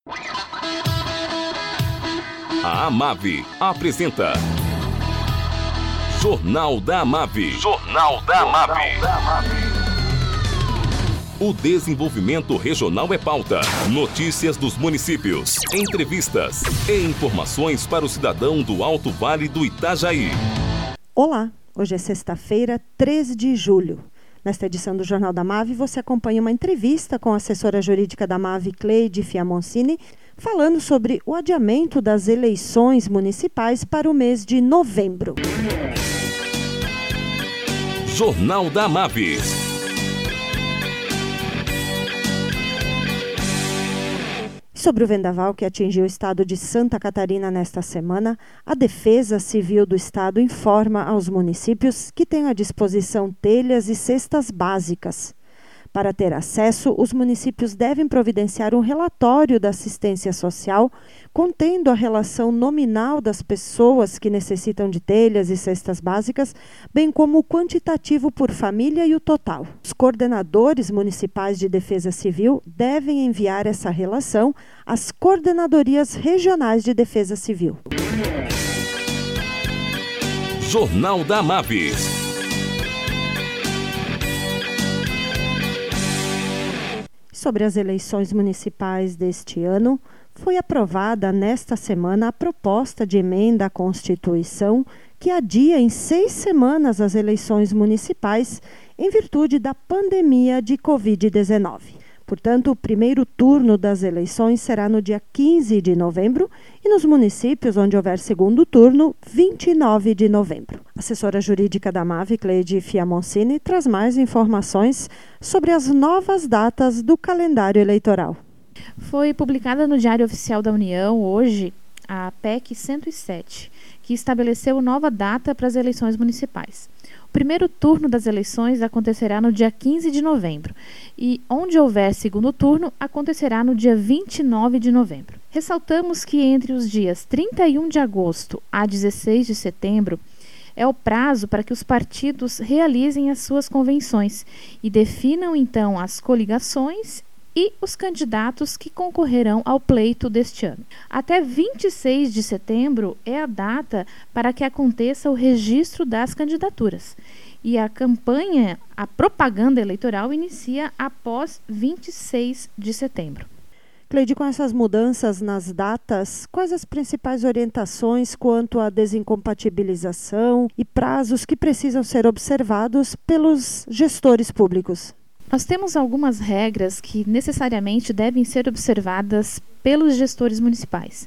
A Amave apresenta Jornal da Amave. Jornal da Amave. O desenvolvimento regional é pauta. Notícias dos municípios, entrevistas e informações para o cidadão do Alto Vale do Itajaí. Olá, hoje é sexta-feira, 13 de julho. Nesta edição do Jornal da Amave, você acompanha uma entrevista com a assessora jurídica da Amave, Cleide Fiamoncini, falando sobre o adiamento das eleições municipais para o mês de novembro. Jornal da Amave. Sobre o vendaval que atingiu o estado de Santa Catarina nesta semana, a Defesa Civil do Estado informa aos municípios que têm à disposição telhas e cestas básicas. Para ter acesso, os municípios devem providenciar um relatório da assistência social contendo a relação nominal das pessoas que necessitam de telhas e cestas básicas, bem como o quantitativo por família e o total. Os coordenadores municipais de defesa civil devem enviar essa relação às coordenadorias regionais de defesa civil. Jornal da Amave. Sobre as eleições municipais deste ano, foi aprovada nesta semana a proposta de emenda à Constituição que adia em 6 semanas as eleições municipais em virtude da pandemia de Covid-19. Portanto, o primeiro turno das eleições será no dia 15 de novembro e nos municípios onde houver segundo turno, 29 de novembro. A assessora jurídica da Amave, Cleide Fiamoncini, traz mais informações sobre as novas datas do calendário eleitoral. Foi publicada no Diário Oficial da União hoje a PEC 107, que estabeleceu nova data para as eleições municipais. O primeiro turno das eleições acontecerá no dia 15 de novembro e, onde houver segundo turno, acontecerá no dia 29 de novembro. Ressaltamos que entre os dias 31 de agosto a 16 de setembro é o prazo para que os partidos realizem as suas convenções e definam, então, as coligações e os candidatos que concorrerão ao pleito deste ano. Até 26 de setembro é a data para que aconteça o registro das candidaturas. E a campanha, a propaganda eleitoral, inicia após 26 de setembro. Cleide, com essas mudanças nas datas, quais as principais orientações quanto à desincompatibilização e prazos que precisam ser observados pelos gestores públicos? Nós temos algumas regras que necessariamente devem ser observadas pelos gestores municipais.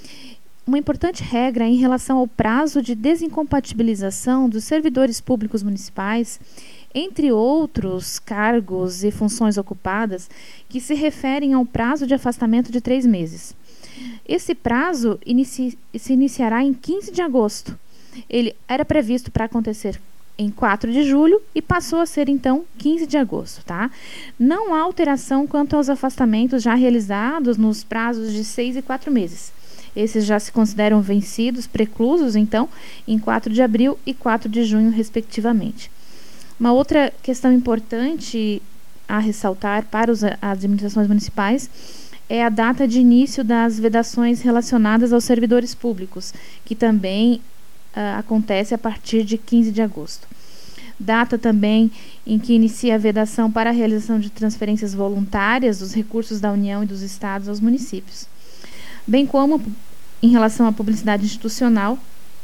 Uma importante regra é em relação ao prazo de desincompatibilização dos servidores públicos municipais, entre outros cargos e funções ocupadas, que se referem ao prazo de afastamento de 3 meses. Esse prazo se iniciará em 15 de agosto. Ele era previsto para acontecer em 4 de julho e passou a ser, então, 15 de agosto, tá? Não há alteração quanto aos afastamentos já realizados nos prazos de 6 e 4 meses. Esses já se consideram vencidos, preclusos, então, em 4 de abril e 4 de junho, respectivamente. Uma outra questão importante a ressaltar para as administrações municipais é a data de início das vedações relacionadas aos servidores públicos, que também acontece a partir de 15 de agosto. Data também em que inicia a vedação para a realização de transferências voluntárias dos recursos da União e dos Estados aos municípios. Bem como em relação à publicidade institucional,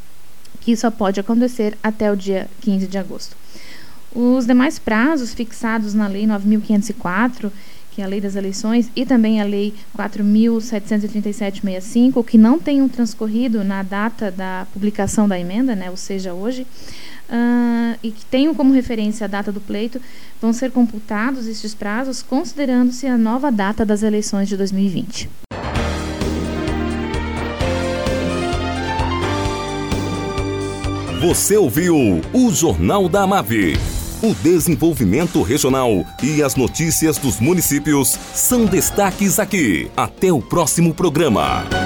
que só pode acontecer até o dia 15 de agosto. Os demais prazos fixados na Lei 9.504, que é a Lei das Eleições, e também a Lei 4.737/65, que não tenham transcorrido na data da publicação da emenda, né, ou seja, hoje, e que tenham como referência a data do pleito, vão ser computados estes prazos, considerando-se a nova data das eleições de 2020. Você ouviu o Jornal da Amave. O desenvolvimento regional e as notícias dos municípios são destaques aqui. Até o próximo programa.